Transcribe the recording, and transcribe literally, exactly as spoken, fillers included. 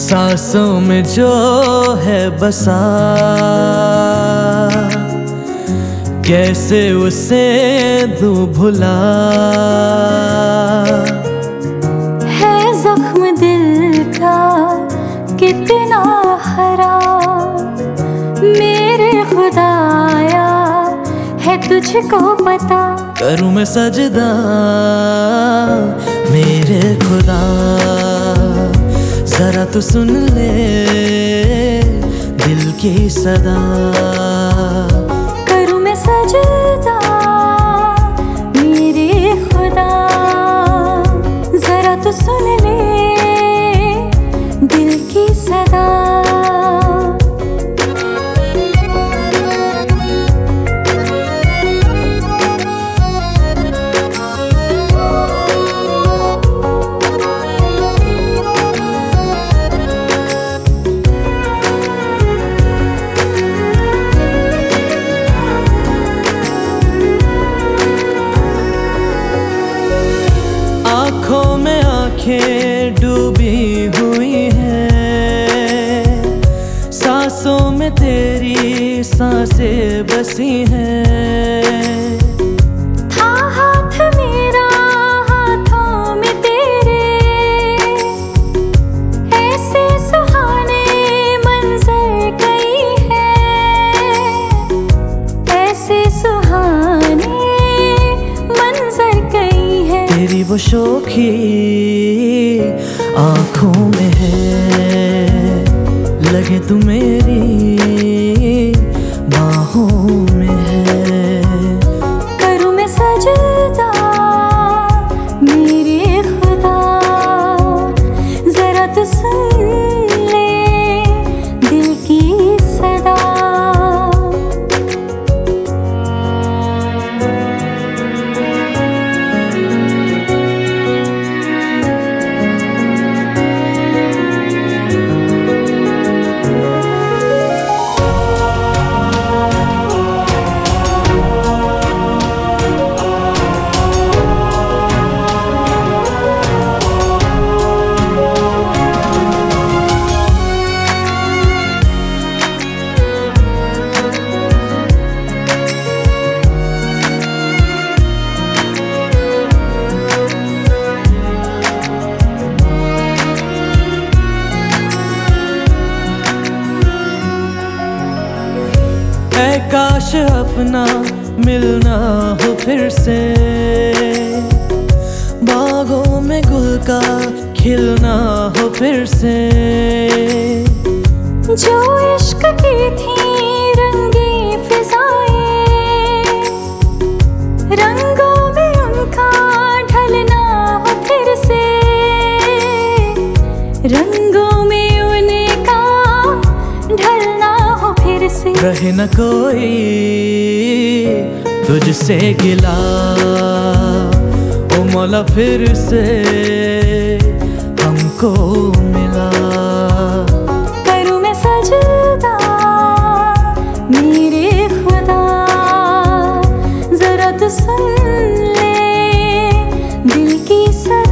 सांसों में जो है बसा, कैसे उसे दूं भुला। है जख्म दिल का कितना हरा, मेरे खुदाया है तुझको पता। करूं मैं सजदा मेरे खुदा, जरा तू सुन ले दिल की सदा। करूं मैं सजदा मेरे खुदा, जरा तू सुन ले दिल की सदा। आँखों में आँखें डूबी हुई हैं, सांसों में तेरी सांसें बसी हैं। था हाथ मेरा हाथों में तेरे, ऐसे सुहाने मंजर कई हैं, ऐसे सुहाने मंजर कई हैं। तेरी वो शोखी आँखों में है, लगे तू मेरी बाहों में है। करूं मैं सजदा मेरे खुदा, जरा तू सुन ले दिल की सदा। काश अपना मिलना हो फिर से, बागों में गुल का खिलना हो फिर से। जो इश्क की थी रंगी फिजाएं, रंगों में उनका ढलना हो फिर से, रंगों में उनका ढलना हो फिर से। रहे न कोई तुझसे गिला, ओ मौला फिर से हमको मिला। करूं मैं सजदा मेरे खुदा, जरा तू सुन ले दिल की सदा।